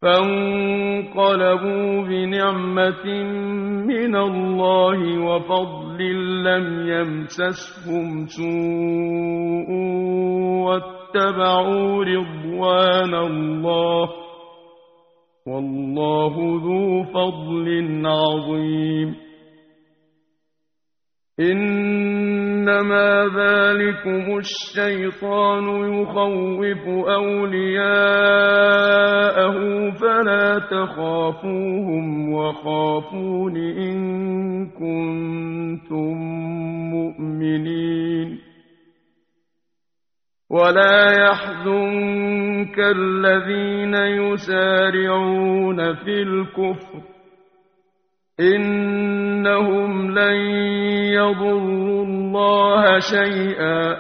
فانقلبوا بنعمة من الله وفضل لم يمسسهم سوء واتبعوا رضوان الله والله ذو فضل عظيم. إنما ذلكم الشيطان يخوف أولياءه فلا تخافوهم وخافون إن كنتم مؤمنين. ولا يحزنك الذين يسارعون في الكفر إنهم لن يضروا الله شيئا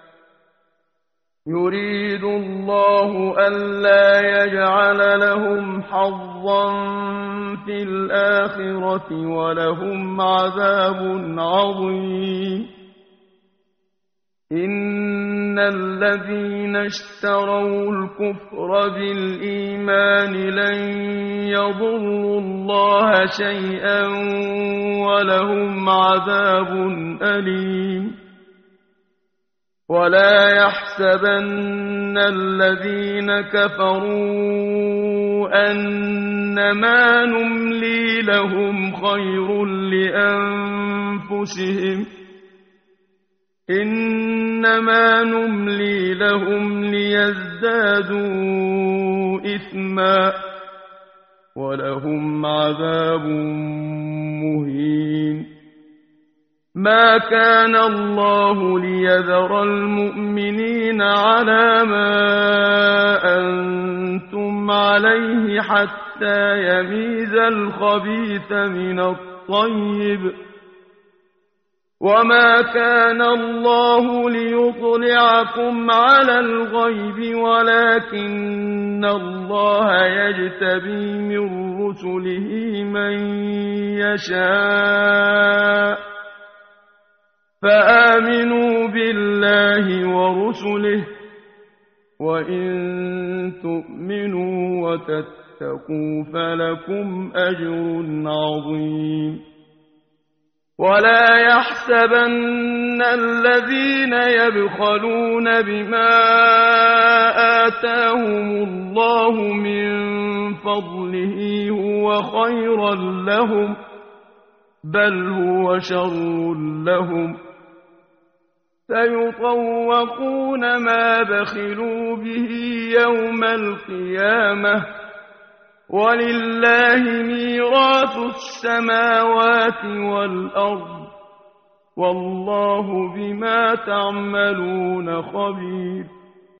يريد الله ألا يجعل لهم حظا في الآخرة ولهم عذاب عظيم. إن الذين اشتروا الكفر بالإيمان لن يضروا الله شيئا ولهم عذاب أليم. ولا يحسبن الذين كفروا أنما نملي لهم خير لأنفسهم إنما نملي لهم ليزدادوا إثما ولهم عذاب مهين. ما كان الله ليذر المؤمنين على ما أنتم عليه حتى يميز الخبيث من الطيب وما كان الله ليطلعكم على الغيب ولكن الله يجتبي من رسله من يشاء فآمنوا بالله ورسله وإن تؤمنوا وتتقوا فلكم أجر عظيم. ولا يحسبن الذين يبخلون بما آتاهم الله من فضله هو خيرا لهم بل هو شر لهم سيطوقون ما بخلوا به يوم القيامة ولله ميراث السماوات والأرض والله بما تعملون خبير.